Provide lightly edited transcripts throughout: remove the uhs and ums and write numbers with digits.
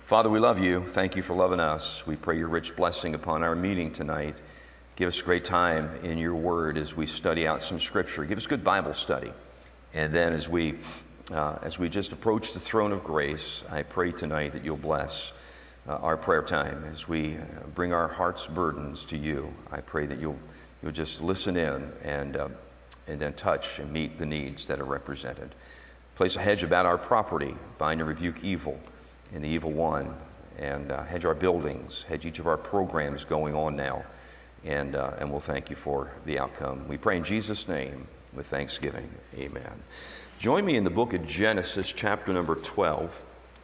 Father, we love you. Thank you for loving us. We pray your rich blessing upon our meeting tonight. Give us a great time in your word as we study out some scripture. Give us good Bible study. And then as we just approach the throne of grace, I pray tonight that you'll bless our prayer time as we bring our heart's burdens to you. I pray that you'll just listen in and then touch and meet the needs that are represented. Place a hedge about our property, bind and rebuke evil and the evil one, and hedge our buildings, hedge each of our programs going on now, and we'll thank you for the outcome. We pray in Jesus' name with thanksgiving. Amen. Join me in the book of Genesis, chapter number 12.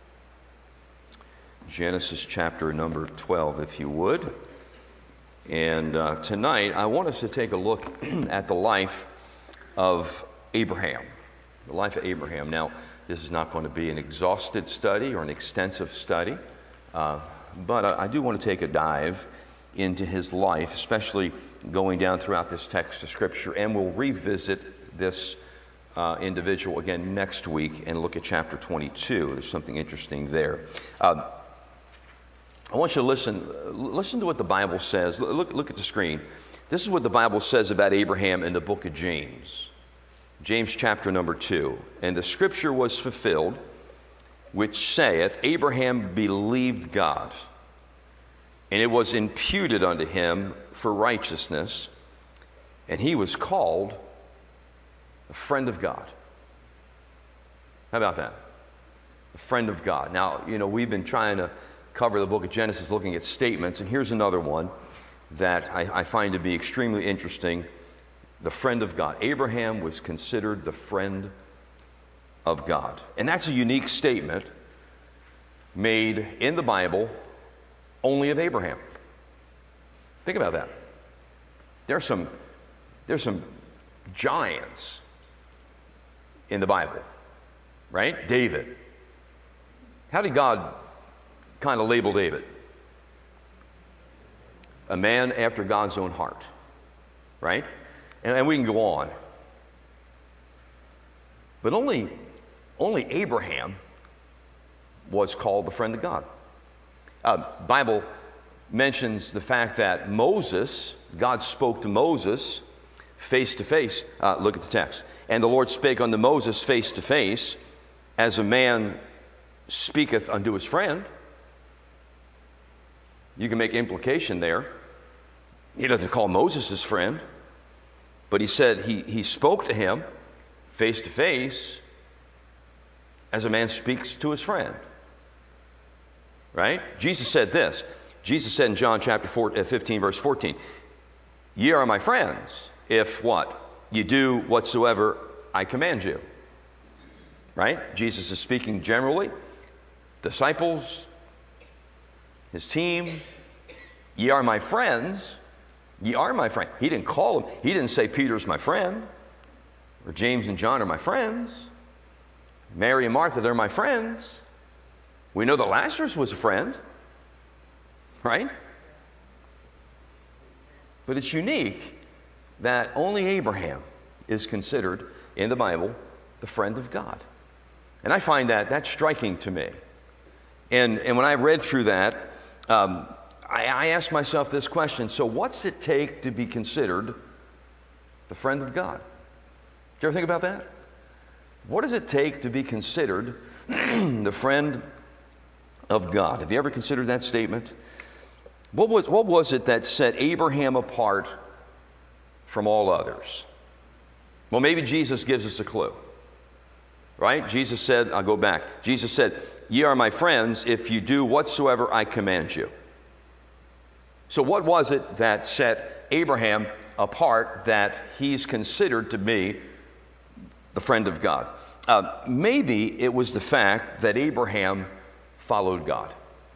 Genesis chapter number 12, if you would. And tonight, I want us to take a look at the life of Abraham. The life of Abraham. Now, this is not going to be an exhaustive study or an extensive study, but I do want to take a dive into his life, especially going down throughout this text of Scripture, and we'll revisit this individual again next week and look at chapter 22. There's something interesting there. I want you to listen to what the Bible says. Look at the screen. This is what the Bible says about Abraham in the book of James. James chapter number 2. And the scripture was fulfilled, which saith, Abraham believed God, and it was imputed unto him for righteousness, and he was called a friend of God. How about that? A friend of God. Now, we've been trying to cover the book of Genesis looking at statements, and here's another one that I find to be extremely interesting. The friend of God. Abraham was considered the friend of God. And that's a unique statement made in the Bible only of Abraham. Think about that. There's some giants in the Bible, right? David. How did God kind of label David? A man after God's own heart, right? And we can go on. But only Abraham was called the friend of God. Bible mentions the fact that Moses, God spoke to Moses face to face. Look at the text. And the Lord spake unto Moses face to face, as a man speaketh unto his friend. You can make implication there. He doesn't call Moses his friend, but he said he spoke to him face to face as a man speaks to his friend. Right? Jesus said this. Jesus said in John chapter 15, verse 14, Ye are my friends, if what? You do whatsoever I command you. Right? Jesus is speaking generally. Disciples, his team, ye are my friends. Ye are my friend. He didn't call him. He didn't say Peter's my friend, or James and John are my friends. Mary and Martha, they're my friends. We know that Lazarus was a friend, right? But it's unique that only Abraham is considered in the Bible the friend of God. And I find that's striking to me. And when I read through that, I asked myself this question. So what's it take to be considered the friend of God? Did you ever think about that? What does it take to be considered the friend of God? Have you ever considered that statement? What was it that set Abraham apart from all others? Well, maybe Jesus gives us a clue. Right? Jesus said, I'll go back. Jesus said, Ye are my friends if you do whatsoever I command you. So what was it that set Abraham apart, that he's considered to be the friend of God? Maybe it was the fact that Abraham followed God.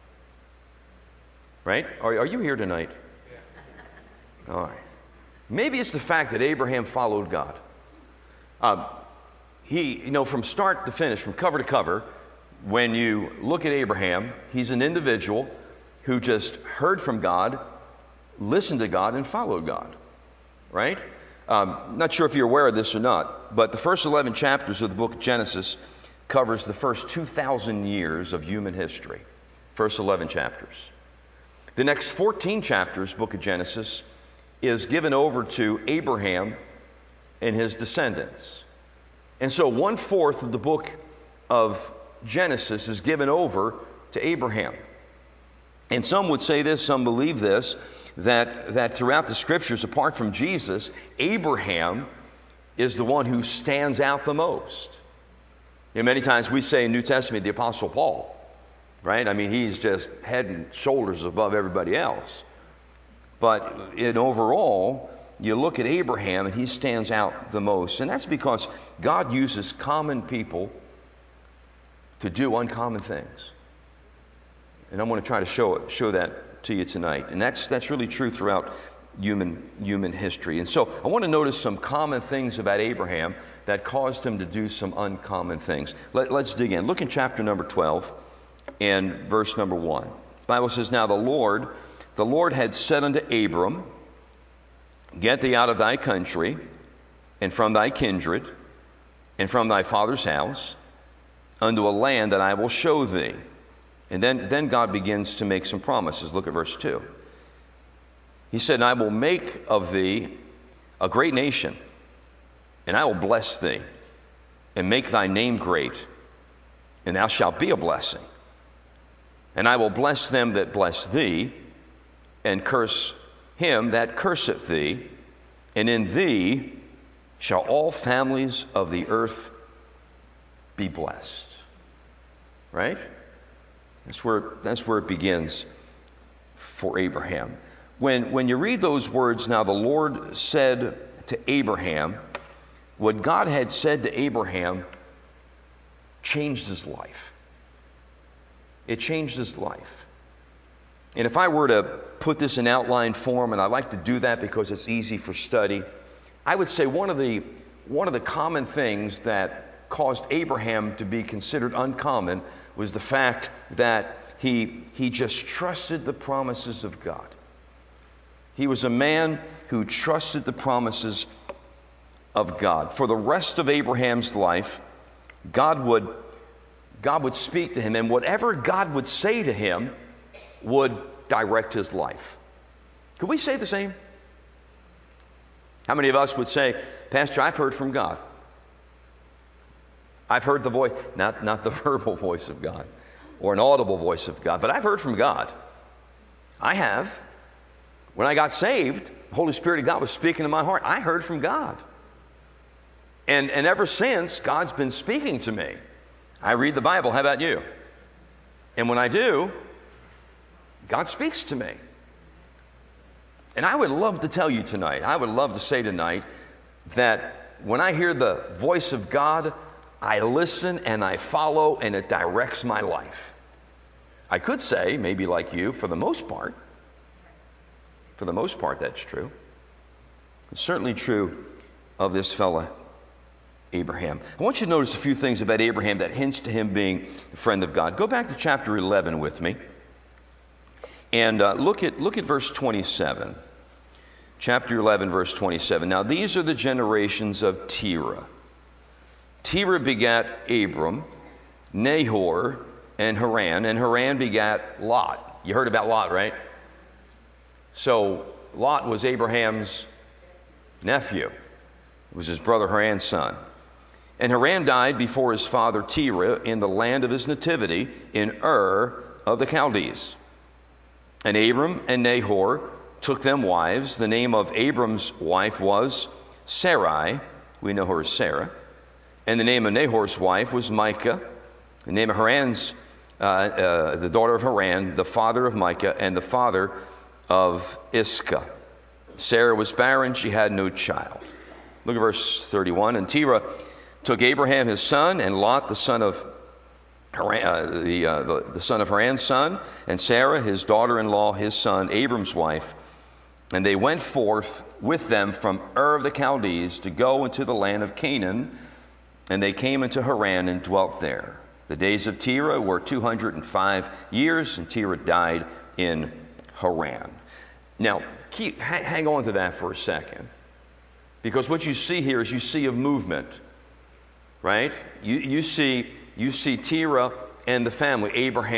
Right? Are you here tonight? Yeah. All right. Maybe it's the fact that Abraham followed God. He, from start to finish, from cover to cover, when you look at Abraham, he's an individual who just heard from God, listened to God, and followed God. Right? Not sure if you're aware of this or not, but the first 11 chapters of the book of Genesis covers the first 2,000 years of human history. First 11 chapters. The next 14 chapters, book of Genesis, is given over to Abraham and his descendants. And so 1/4 of the book of Genesis is given over to Abraham. And some would say this, some believe this, that throughout the scriptures, apart from Jesus, Abraham is the one who stands out the most. You know, many times we say in New Testament, the Apostle Paul, right? I mean, he's just head and shoulders above everybody else. But in overall, you look at Abraham and he stands out the most. And that's because God uses common people to do uncommon things. And I'm going to try to show that to you tonight. And that's really true throughout human history. And so I want to notice some common things about Abraham that caused him to do some uncommon things. Let's dig in. Look in chapter number 12 and verse number 1. The Bible says, "Now the Lord had said unto Abram, Get thee out of thy country, and from thy kindred, and from thy father's house, unto a land that I will show thee." And then God begins to make some promises. Look at verse 2. He said, "I will make of thee a great nation, and I will bless thee, and make thy name great, and thou shalt be a blessing. And I will bless them that bless thee, and curse him that curseth thee, and in thee shall all families of the earth be blessed." Right? That's where it begins for Abraham. When you read those words, "Now the Lord said to Abraham," what God had said to Abraham changed his life. It changed his life. And if I were to put this in outline form, and I like to do that because it's easy for study, I would say one of the common things that caused Abraham to be considered uncommon was the fact that he just trusted the promises of God. He was a man who trusted the promises of God. For the rest of Abraham's life, God would speak to him, and whatever God would say to him would direct his life. Could we say the same? How many of us would say, "Pastor, I've heard from God. I've heard the voice," not the verbal voice of God or an audible voice of God, but I've heard from God. I have. When I got saved, the Holy Spirit of God was speaking to my heart. I heard from God. And ever since, God's been speaking to me. I read the Bible. How about you? And when I do, God speaks to me. And I would love to tell you tonight, I would love to say tonight, that when I hear the voice of God, I listen and I follow, and it directs my life. I could say, maybe like you, for the most part, that's true. It's certainly true of this fella, Abraham. I want you to notice a few things about Abraham that hints to him being a friend of God. Go back to chapter 11 with me, and look at verse 27. Chapter 11, verse 27. "Now these are the generations of Terah. Terah begat Abram, Nahor, and Haran. And Haran begat Lot." You heard about Lot, right? So Lot was Abraham's nephew. It was his brother Haran's son. "And Haran died before his father Terah in the land of his nativity, in Ur of the Chaldees. And Abram and Nahor took them wives. The name of Abram's wife was Sarai." We know her as Sarah. "And the name of Nahor's wife was Micah. The name of Haran's, the daughter of Haran, the father of Micah, and the father of Iscah. Sarah was barren, she had no child." Look at verse 31. "And Terah took Abraham his son, and Lot the son of Haran, the son of Haran's son, and Sarah his daughter-in-law, his son, Abram's wife. And they went forth with them from Ur of the Chaldees to go into the land of Canaan. And they came into Haran and dwelt there. The days of Terah were 205 years, and Terah died in Haran." Now, hang on to that for a second, because what you see here is you see a movement, right? You see Terah and the family, Abraham,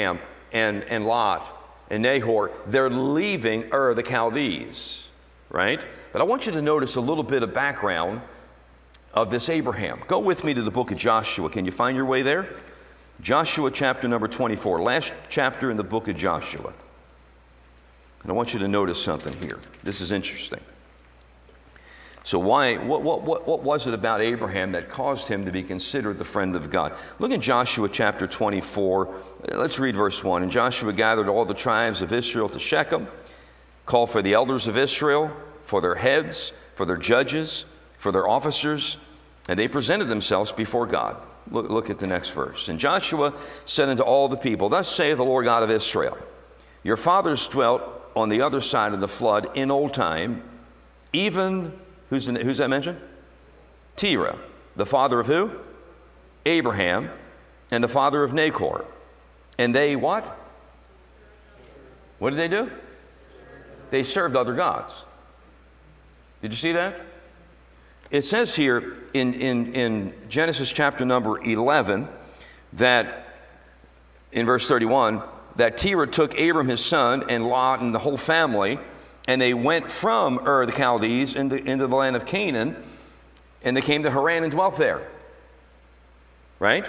and Lot and Nahor, they're leaving Ur the Chaldees, right? But I want you to notice a little bit of background of this Abraham. Go with me to the book of Joshua. Can you find your way there? Joshua chapter number 24, last chapter in the book of Joshua. And I want you to notice something here. This is interesting. So what was it about Abraham that caused him to be considered the friend of God? Look in Joshua chapter 24. Let's read verse 1. And Joshua gathered all the tribes of Israel to Shechem, called for the elders of Israel, for their heads, for their judges, for their officers, and they presented themselves before God. Look at the next verse. And Joshua said unto all the people, Thus saith the Lord God of Israel, Your fathers dwelt on the other side of the flood in old time, even, who's that mentioned? Terah, the father of who? Abraham, and the father of Nahor. And they what? What did they do? They served other gods. Did you see that? It says here in Genesis chapter number 11 that, in verse 31, that Terah took Abram his son and Lot and the whole family, and they went from Ur the Chaldees into the land of Canaan, and they came to Haran and dwelt there. Right?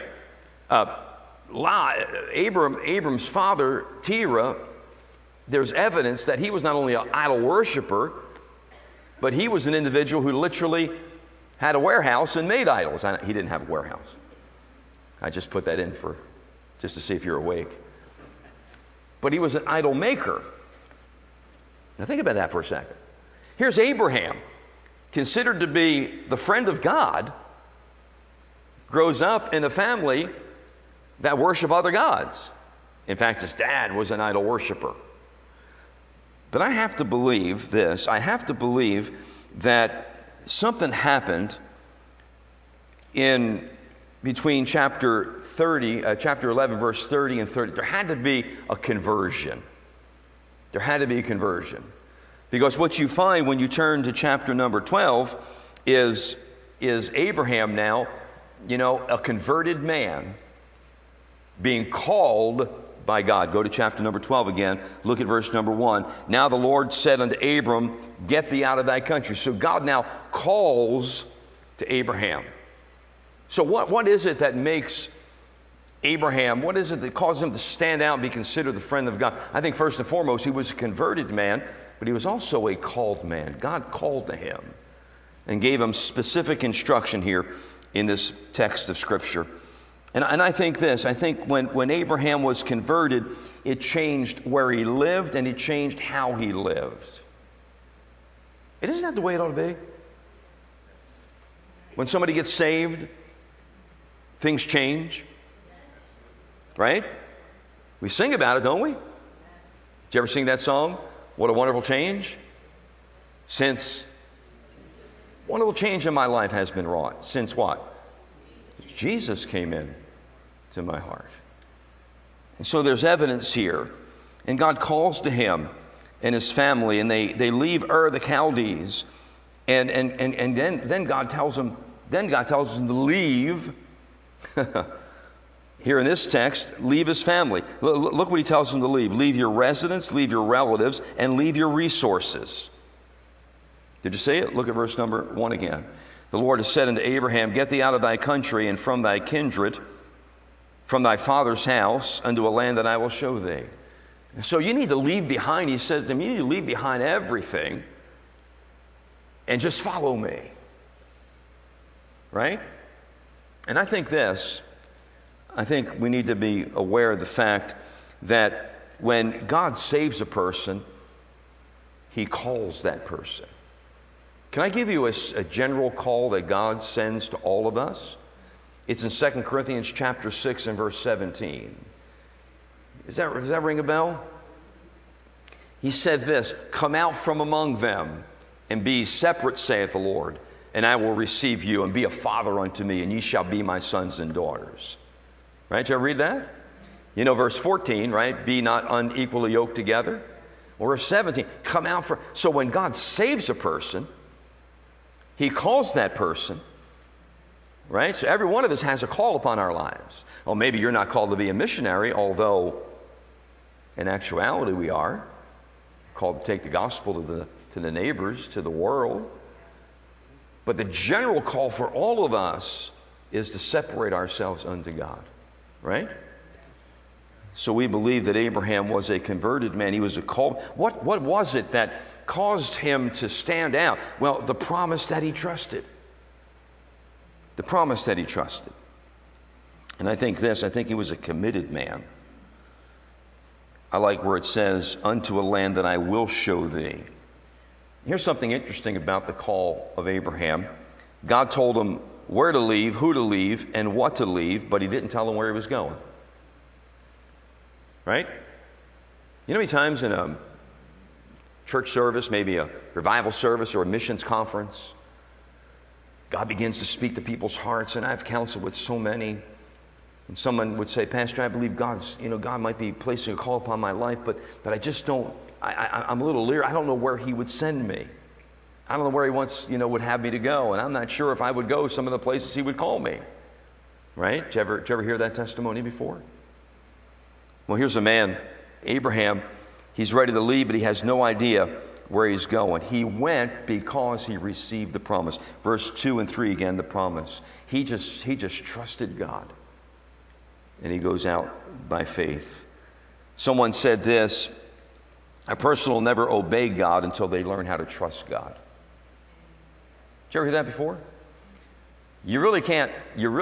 Abram's father, Terah, there's evidence that he was not only an idol worshiper, but he was an individual who literally had a warehouse and made idols. He didn't have a warehouse. I just put that in just to see if you're awake. But he was an idol maker. Now think about that for a second. Here's Abraham, considered to be the friend of God, grows up in a family that worship other gods. In fact, his dad was an idol worshiper. But I have to believe this. I have to believe that something happened in between chapter 11, verse 30 and 30. There had to be a conversion. There had to be a conversion. Because what you find when you turn to chapter number 12 is Abraham now, a converted man being called by God. Go to chapter number 12 again. Look at verse number 1. Now the Lord said unto Abram, Get thee out of thy country. So God now calls to Abraham. So what is it that makes Abraham, what is it that causes him to stand out and be considered the friend of God? I think first and foremost, he was a converted man, but he was also a called man. God called to him and gave him specific instruction here in this text of Scripture. And I think this, when Abraham was converted, it changed where he lived and it changed how he lived. Isn't that the way it ought to be? When somebody gets saved, things change. Right? We sing about it, don't we? Did you ever sing that song? What a wonderful change. Wonderful change in my life has been wrought. Since what? Jesus came in to my heart. And so there's evidence here. And God calls to him and his family, and they leave Ur the Chaldees. And then God tells them to leave. Here in this text, leave his family. Look what he tells them to leave. Leave your residence, leave your relatives, and leave your resources. Did you see it? Look at verse number 1 again. The Lord has said unto Abraham, Get thee out of thy country and from thy kindred, from thy father's house, unto a land that I will show thee. And so you need to leave behind, he says to him, you need to leave behind everything and just follow me. Right? And I think we need to be aware of the fact that when God saves a person, he calls that person. Can I give you a general call that God sends to all of us? It's in 2 Corinthians chapter 6 and verse 17. Does that ring a bell? He said this, Come out from among them and be separate, saith the Lord, and I will receive you and be a father unto me, and ye shall be my sons and daughters. Right? Did you ever read that? Verse 14, right? Be not unequally yoked together. Or verse 17, come out from... So when God saves a person, he calls that person, right? So every one of us has a call upon our lives. Well, maybe you're not called to be a missionary, although In actuality, we are called to take the gospel to the neighbors, to the world. But the general call for all of us is to separate ourselves unto God, right? So we believe that Abraham was a converted man. He was a called. What was it that caused him to stand out? Well, the promise that he trusted. The promise that he trusted. And I think he was a committed man. I like where it says, unto a land that I will show thee. Here's something interesting about the call of Abraham. God told him where to leave, who to leave, and what to leave, but he didn't tell him where he was going. Right? You know how many times in a church service, maybe a revival service or a missions conference, God begins to speak to people's hearts, and I've counseled with so many. And someone would say, Pastor, I believe God might be placing a call upon my life, but I just don't, I'm a little leery. I don't know where he would send me. I don't know where he would have me to go, and I'm not sure if I would go some of the places he would call me. Right? Did you ever hear that testimony before? Well, here's a man, Abraham. He's ready to leave, but he has no idea where he's going. He went because he received the promise. Verse 2 and 3 again, the promise. He just trusted God. And he goes out by faith. Someone said this, a person will never obey God until they learn how to trust God. Did you ever hear that before? You really can't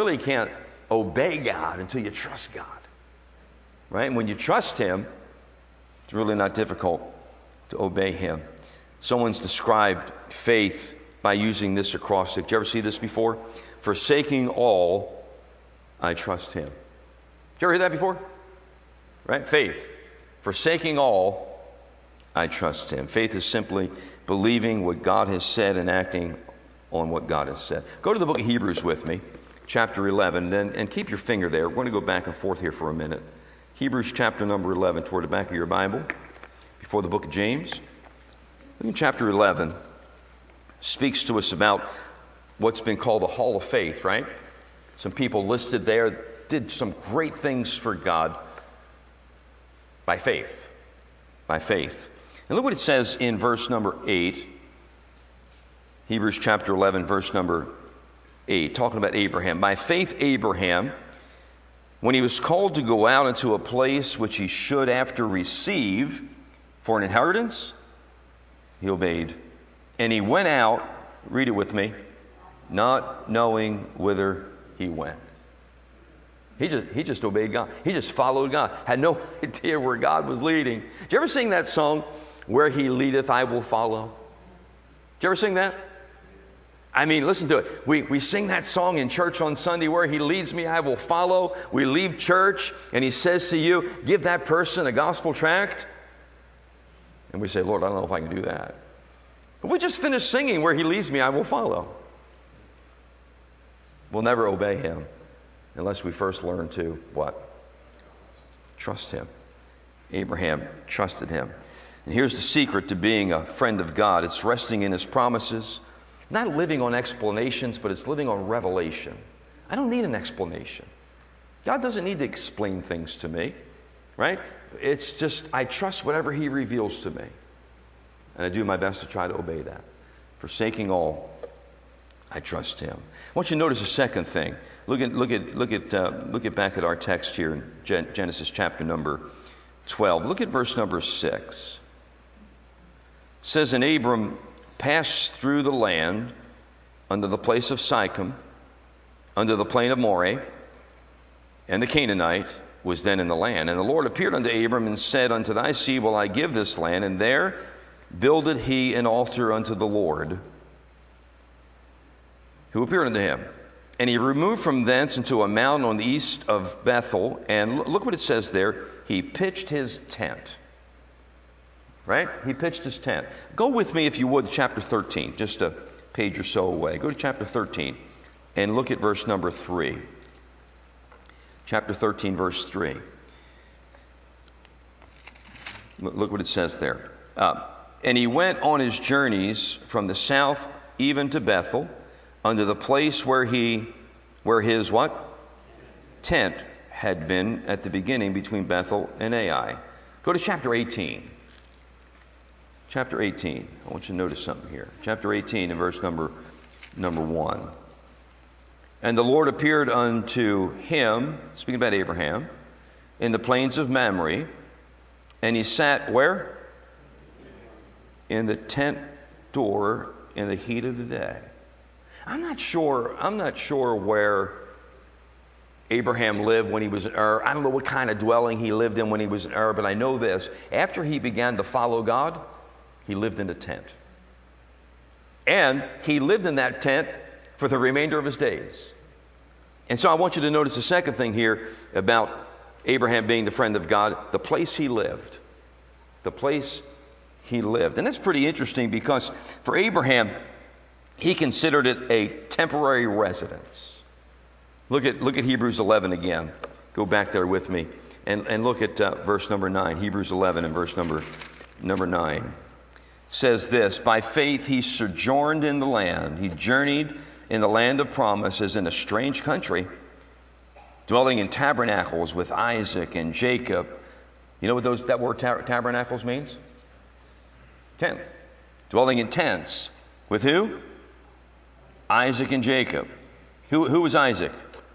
obey God until you trust God. Right? And when you trust Him, it's really not difficult to obey Him. Someone's described faith by using this acrostic. Did you ever see this before? Forsaking all, I trust Him. Did you ever hear that before? Right? Faith. Forsaking all, I trust Him. Faith is simply believing what God has said and acting on what God has said. Go to the book of Hebrews with me, chapter 11, and keep your finger there. We're going to go back and forth here for a minute. Hebrews chapter number 11, toward the back of your Bible, before the book of James. Look at chapter 11. Speaks to us about what's been called the Hall of Faith, right? Some people listed there did some great things for God by faith. By faith. And look what it says in verse number 8. Hebrews chapter 11, verse number 8, talking about Abraham. By faith Abraham, when he was called to go out into a place which he should after receive for an inheritance, he obeyed. And he went out, read it with me, not knowing whither he went. He just obeyed God. He just followed God. Had no idea where God was leading. Did you ever sing that song, Where He Leadeth, I Will Follow? Did you ever sing that? I mean, listen to it. We sing that song in church on Sunday, Where He leads me, I will follow. We leave church, and He says to you, give that person a gospel tract. And we say, Lord, I don't know if I can do that. But we just finished singing, Where He leads me, I will follow. We'll never obey Him unless we first learn to what? Trust Him. Abraham trusted Him. And here's the secret to being a friend of God. It's resting in His promises. Not living on explanations, but it's living on revelation. I don't need an explanation. God doesn't need to explain things to me, right? It's just I trust whatever He reveals to me. And I do my best to try to obey that. Forsaking all, I trust Him. I want you to notice a second thing. Look at back at our text here in Genesis chapter number 12. Look at verse number 6. It says, and Abram passed through the land under the place of Sychem, under the plain of Moreh, and the Canaanite was then in the land. And the Lord appeared unto Abram and said, unto thy seed will I give this land. And there builded he an altar unto the Lord, who appeared unto him. And he removed from thence into a mountain on the east of Bethel. And look what it says there. He pitched his tent. Right? He pitched his tent. Go with me, if you would, to chapter 13, just a page or so away. Go to chapter 13 and look at verse number 3. Chapter 13, verse 3. Look what it says there. And he went on his journeys from the south even to Bethel, unto the place where his what? Tent had been at the beginning between Bethel and Ai. Go Go to chapter 18. Chapter 18. I want you to notice something here. Chapter 18 and verse number 1. And the Lord appeared unto him, speaking about Abraham, in the plains of Mamre, and he sat where? In the tent door in the heat of the day. I'm not sure where Abraham lived when he was in Ur. I don't know what kind of dwelling he lived in when he was in Ur, but I know this. After he began to follow God, he lived in a tent. And he lived in that tent for the remainder of his days. And so I want you to notice the second thing here about Abraham being the friend of God, the place he lived. The place he lived. And that's pretty interesting because for Abraham, he considered it a temporary residence. Look at Hebrews 11 again. Go back there with me and look at verse number 9. Hebrews 11 and verse number 9. Says this, by faith he sojourned in the land. He journeyed in the land of promise as in a strange country, dwelling in tabernacles with Isaac and Jacob. You know what that word tabernacles means? Tent. Dwelling in tents. With who? Isaac and Jacob. Who was Isaac?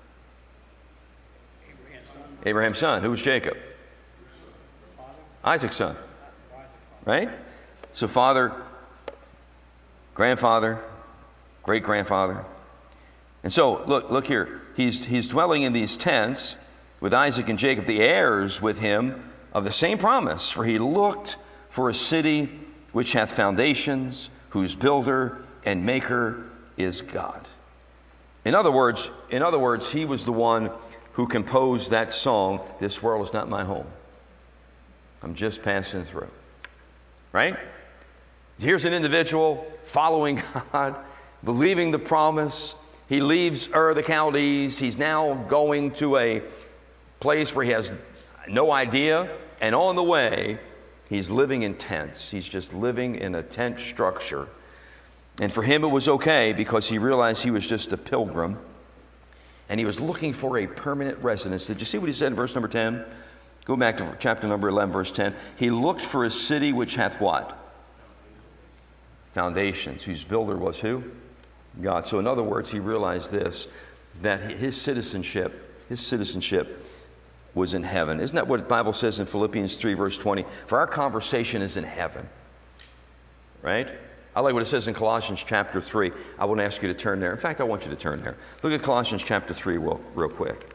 Abraham's son. Who was Jacob? Isaac's son. Right? So father, grandfather, great-grandfather. And so, look here. He's dwelling in these tents with Isaac and Jacob, the heirs with him of the same promise. For he looked for a city which hath foundations, whose builder and maker is God. In other words, he was the one who composed that song, This World Is Not My Home. I'm just passing through. Right? Here's an individual following God, believing the promise. He leaves Ur the Chaldees. He's now going to a place where he has no idea. And on the way, he's living in tents. He's just living in a tent structure. And for him it was okay because he realized he was just a pilgrim. And he was looking for a permanent residence. Did you see what he said in verse number 10? Go back to chapter number 11, verse 10. He looked for a city which hath what? Foundations. Whose builder was who? God. So in other words, he realized this, that his citizenship was in heaven. Isn't that what the Bible says in Philippians 3, verse 20? For our conversation is in heaven. Right? I like what it says in Colossians chapter 3. I won't ask you to turn there. In fact, I want you to turn there. Look at Colossians chapter 3 real quick.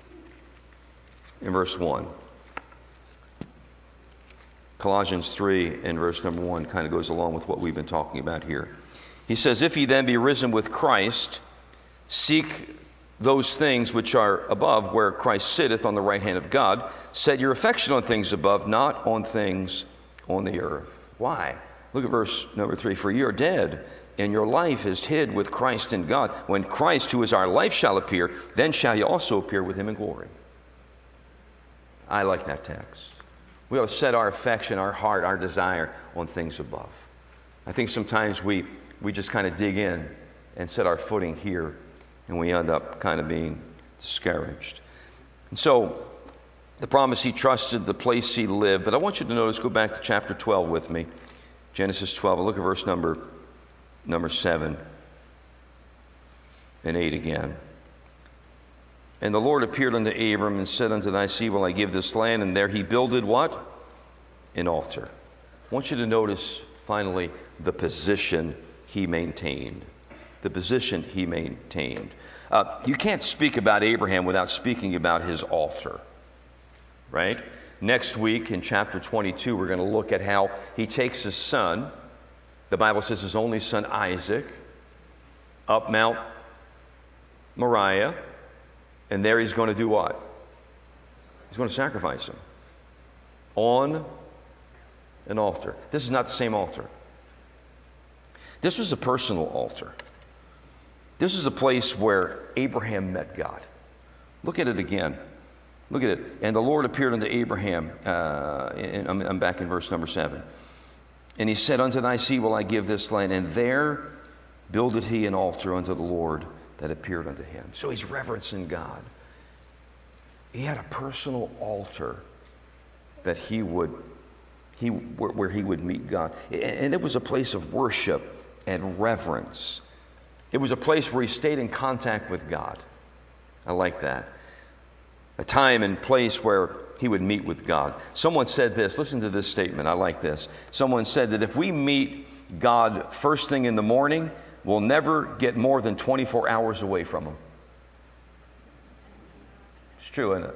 In verse 1. Colossians 3 and verse number 1 kind of goes along with what we've been talking about here. He says, if ye then be risen with Christ, seek those things which are above, where Christ sitteth on the right hand of God. Set your affection on things above, not on things on the earth. Why? Look at verse number 3. For ye are dead, and your life is hid with Christ in God. When Christ, who is our life, shall appear, then shall ye also appear with him in glory. I like that text. We ought to set our affection, our heart, our desire on things above. I think sometimes we just kind of dig in and set our footing here, and we end up kind of being discouraged. And so, the promise he trusted, the place he lived. But I want you to notice, go back to chapter 12 with me. Genesis 12, and look at verse number 7 and 8 again. And the Lord appeared unto Abram and said unto thy seed will I give this land. And there he builded what? An altar. I want you to notice, finally, the position he maintained. The position he maintained. You can't speak about Abraham without speaking about his altar. Right? Next week in chapter 22, we're going to look at how he takes his son, the Bible says his only son Isaac, up Mount Moriah. And there he's going to do what? He's going to sacrifice him on an altar. This is not the same altar. This was a personal altar. This is a place where Abraham met God. Look at it again. Look at it. And the Lord appeared unto Abraham. I'm back in verse number 7. And he said, unto thy seed will I give this land. And there builded he an altar unto the Lord that appeared unto him. So he's reverencing God. He had a personal altar that where he would meet God. And it was a place of worship and reverence. It was a place where he stayed in contact with God. I like that. A time and place where he would meet with God. Someone said this. Listen to this statement. I like this. Someone said that if we meet God first thing in the morning, we'll never get more than 24 hours away from him. It's true, isn't it?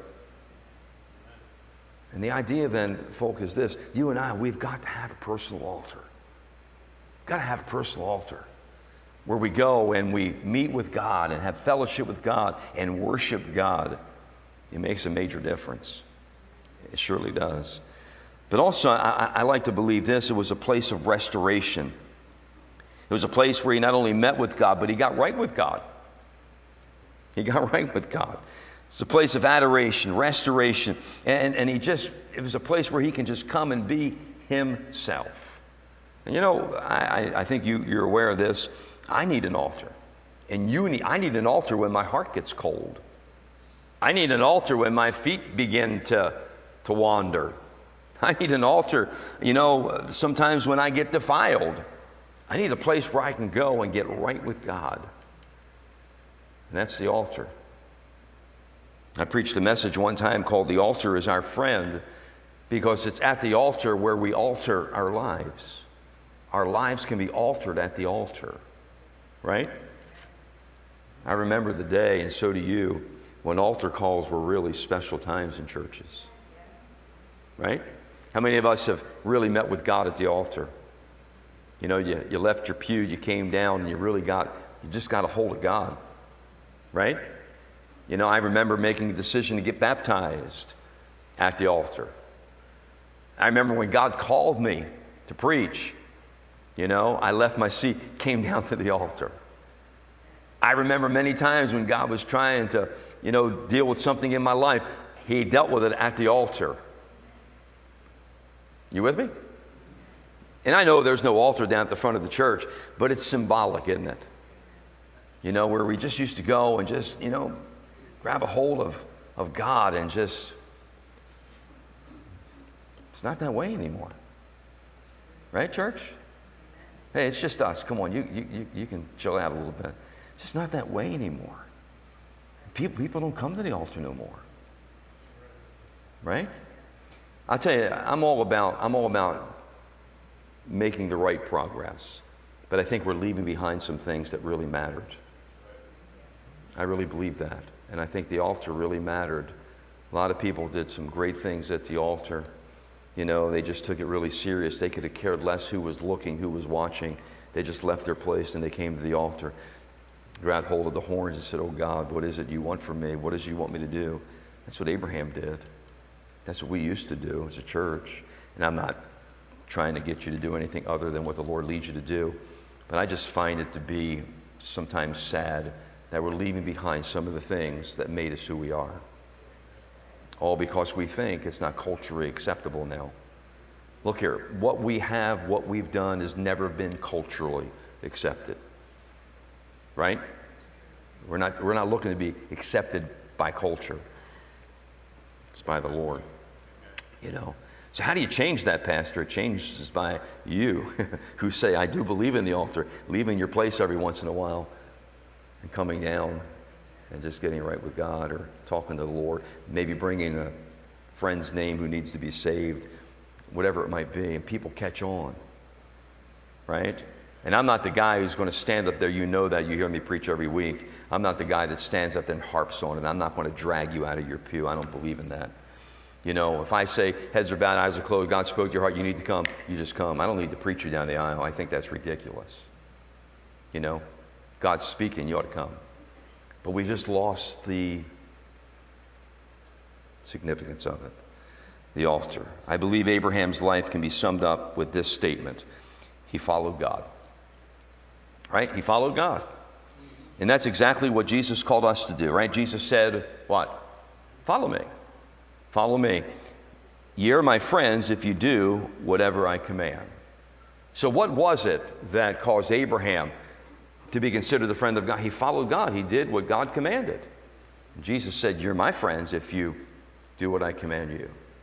And the idea then, folk, is this. You and I, we've got to have a personal altar. Got to have a personal altar where we go and we meet with God and have fellowship with God and worship God. It makes a major difference. It surely does. But also, I like to believe this. It was a place of restoration. It was a place where he not only met with God, but he got right with God. He got right with God. It's a place of adoration, restoration. And it was a place where he can just come and be himself. And you know, I think you're aware of this. I need an altar. And I need an altar when my heart gets cold. I need an altar when my feet begin to wander. I need an altar, sometimes when I get defiled. I need a place where I can go and get right with God. And that's the altar. I preached a message one time called "The Altar is Our Friend," because it's at the altar where we alter our lives. Our lives can be altered at the altar, right? I remember the day, and so do you, when altar calls were really special times in churches, right? How many of us have really met with God at the altar? You know, you left your pew, you came down, and you just got a hold of God, right? You know, I remember making a decision to get baptized at the altar. I remember when God called me to preach, I left my seat, came down to the altar. I remember many times when God was trying to, deal with something in my life, he dealt with it at the altar. You with me? And I know there's no altar down at the front of the church, but it's symbolic, isn't it? Where we just used to go and just, grab a hold of God and just... It's not that way anymore. Right, church? Hey, it's just us. Come on, you can chill out a little bit. It's just not that way anymore. People don't come to the altar no more. Right? I'll tell you, I'm all about making the right progress. But I think we're leaving behind some things that really mattered. I really believe that. And I think the altar really mattered. A lot of people did some great things at the altar. They just took it really serious. They could have cared less who was looking, who was watching. They just left their place and they came to the altar, grabbed hold of the horns and said, "Oh God, what is it you want from me? What is it you want me to do?" That's what Abraham did. That's what we used to do as a church. And I'm not trying to get you to do anything other than what the Lord leads you to do. But I just find it to be sometimes sad that we're leaving behind some of the things that made us who we are. All because we think it's not culturally acceptable now. Look here, what we've done has never been culturally accepted. Right? We're not looking to be accepted by culture. It's by the Lord. So how do you change that, Pastor? It changes by you who say, "I do believe in the altar," leaving your place every once in a while and coming down and just getting right with God or talking to the Lord, maybe bringing a friend's name who needs to be saved, whatever it might be, and people catch on, right? And I'm not the guy who's going to stand up there. You know that. You hear me preach every week. I'm not the guy that stands up there and harps on it. I'm not going to drag you out of your pew. I don't believe in that. If I say heads are bowed, eyes are closed, God spoke to your heart, you need to come, you just come. I don't need to preach you down the aisle. I think that's ridiculous. God's speaking, you ought to come. But we just lost the significance of it. The altar. I believe Abraham's life can be summed up with this statement. He followed God. Right? He followed God. And that's exactly what Jesus called us to do, right? Jesus said, what? Follow me. Follow me. Ye are my friends if you do whatever I command. So what was it that caused Abraham to be considered the friend of God? He followed God. He did what God commanded. And Jesus said, "You're my friends if you do what I command you."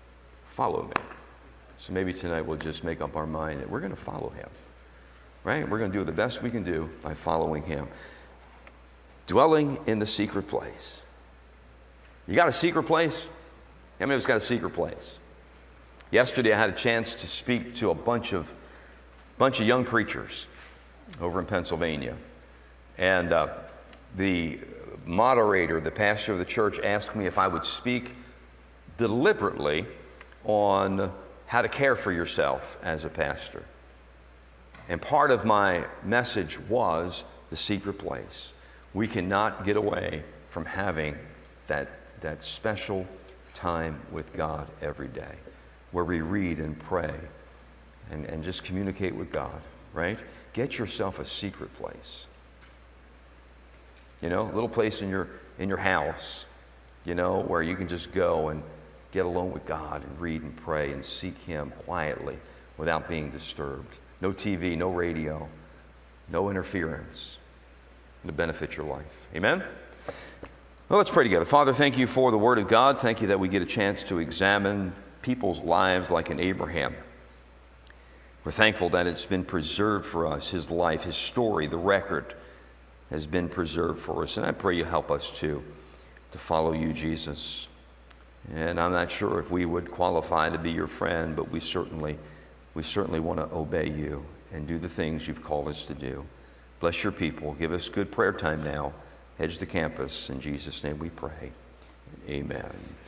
Follow me. So maybe tonight we'll just make up our mind that we're going to follow him. Right? We're going to do the best we can do by following him. Dwelling in the secret place. You got a secret place? How many of us got a secret place? Yesterday I had a chance to speak to a bunch of young preachers over in Pennsylvania. And the moderator, the pastor of the church, asked me if I would speak deliberately on how to care for yourself as a pastor. And part of my message was the secret place. We cannot get away from having that special time with God every day, where we read and pray and just communicate with God, right? Get yourself a secret place. You know, a little place in your house, you know, where you can just go and get alone with God and read and pray and seek him quietly without being disturbed. No TV, no radio, no interference to benefit your life. Amen? Well, let's pray together. Father, thank you for the Word of God. Thank you that we get a chance to examine people's lives like in Abraham. We're thankful that it's been preserved for us. His life, his story, the record has been preserved for us. And I pray you help us to follow you, Jesus. And I'm not sure if we would qualify to be your friend, but we certainly want to obey you and do the things you've called us to do. Bless your people. Give us good prayer time now. Hedge the campus. In Jesus' name we pray. Amen.